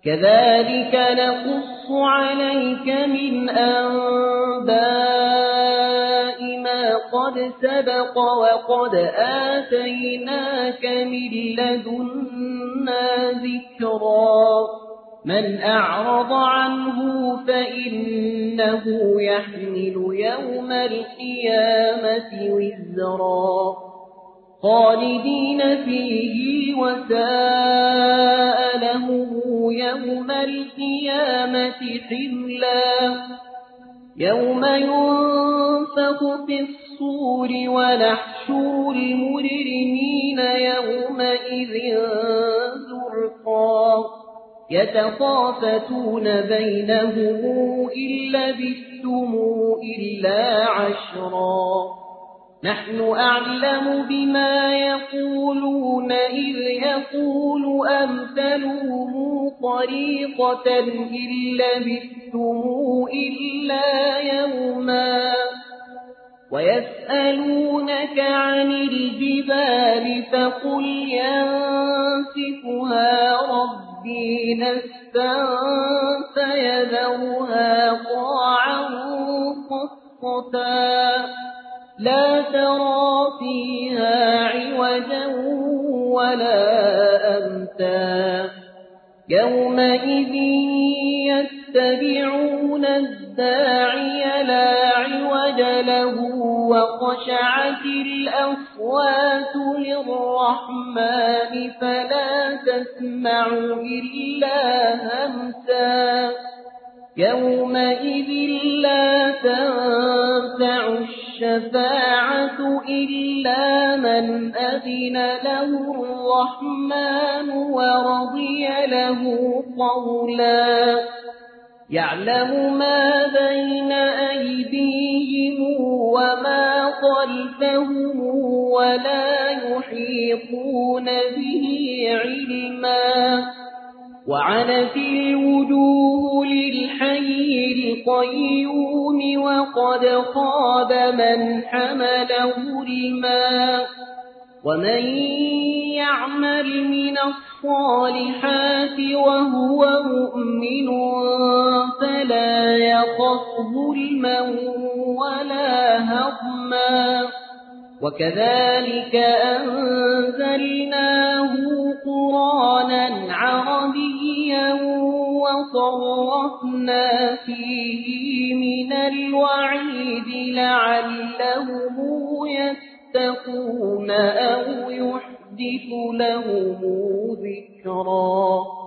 كذلك نقص عليك من أنباء ما قد سبق وقد آتيناك من لدنا ذكرا من أعرض عنه فإنه يحمل يوم القيامة وزرا خالدين فيه وساء لهم يوم القيامة حملا يوم ينفخ في الصور ونحشر المجرمين يومئذ زرقا يتخافتون بينهم إن لبثتم إلا عشرا نحن أعلم بما يقولون إذ يقول أمثلهم طريقة إن لبثتم إلا يوما ويسألونك عن الجبال فقل ينسفها ربي نسفا فيذرها قاعا صفصفا لا ترى فيها عوجا ولا أمتا يومئذ يتبعون الداعي لا عوج له وخشعت الأصوات للرحمن فلا تسمع إلا همسا يومئذ لا تنفع الشفاعة إلا من أذن له الرحمن ورضي له قولا يعلم ما بين أيديهم وما خلفهم ولا يحيطون به علما وعنت الوجوه للحي القيوم وقد خاب من حمل ظلما ومن يعمل من الصالحات وهو مؤمن فلا يخف ظلما ولا هضما وكذلك أنزلناه قرآنا عربيا وصرفنا فيه من الوعيد لعلهم يتقون أو يحدث لهم ذكرا